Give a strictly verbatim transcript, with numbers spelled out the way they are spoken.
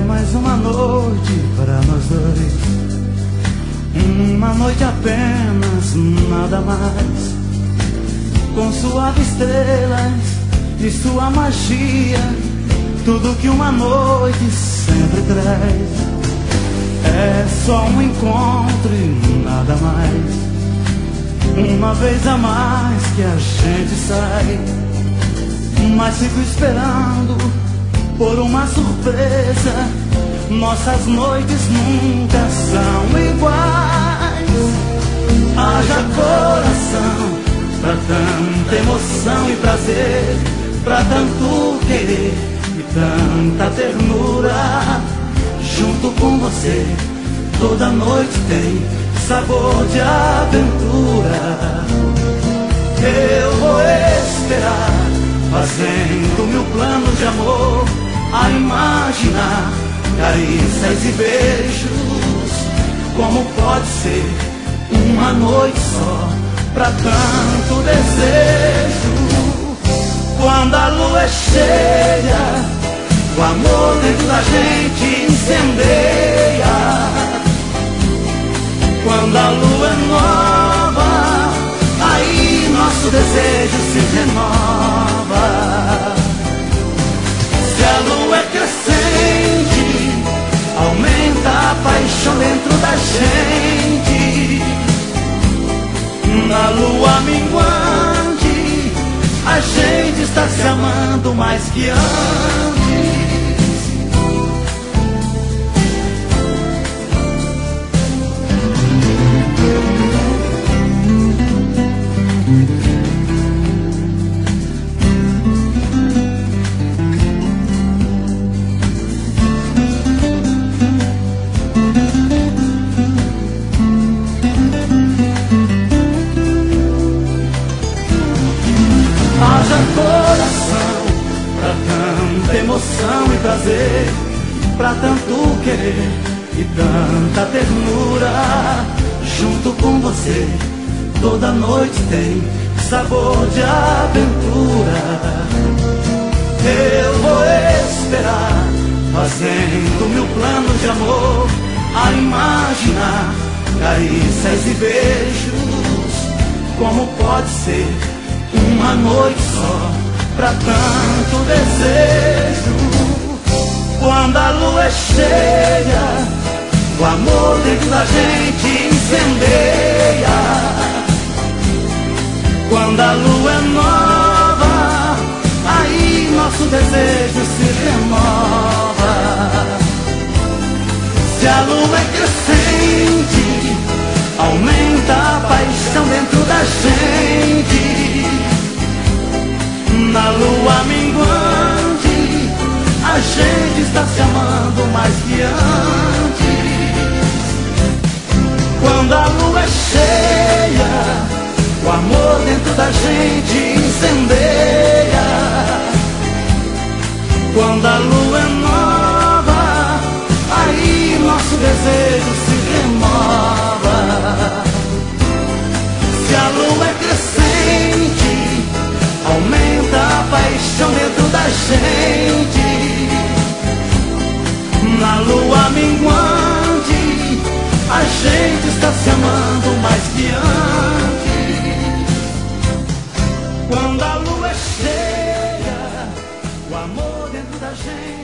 mais uma noite para nós dois, uma noite apenas, nada mais. Com suaves estrelas e sua magia, tudo que uma noite sempre traz. É só um encontro e nada mais. Uma vez a mais que a gente sai, mas fico esperando por uma surpresa. Nossas noites nunca são iguais. Haja coração pra tanta emoção e prazer, pra tanto querer e tanta ternura. Junto com você toda noite tem sabor de aventura. Eu vou esperar, fazendo mil planos de amor, a imaginar carícias e beijos. Como pode ser uma noite só pra tanto desejo? Quando a lua é cheia, o amor dentro da gente incendeia. Quando a lua é nova, aí nosso desejo se renova. Se a lua é crescente, aumenta a paixão dentro da gente. Na lua minguante, a gente está se amando mais que antes. Haja coração pra tanta emoção e prazer, pra tanto querer e tanta ternura. Junto com você toda noite tem sabor de aventura. Eu vou esperar, fazendo mil planos de amor, a imaginar carícias e beijos. Como pode ser uma noite só pra tanto desejo? Quando a lua é cheia, o amor dentro da gente incendeia. Quando a lua é nova, aí nosso desejo se renova. Se a lua é crescente, aumenta a paixão dentro da gente. Na lua minguante, a gente está se amando mais que antes. Quando a lua é cheia, o amor dentro da gente incendeia. Quando a lua é nova, aí nosso desejo se renova. Se a lua é crescente, aumenta a paixão dentro da gente. Na lua minguante, a gente está se amando mais que antes. Quando a lua é cheia, o amor dentro da gente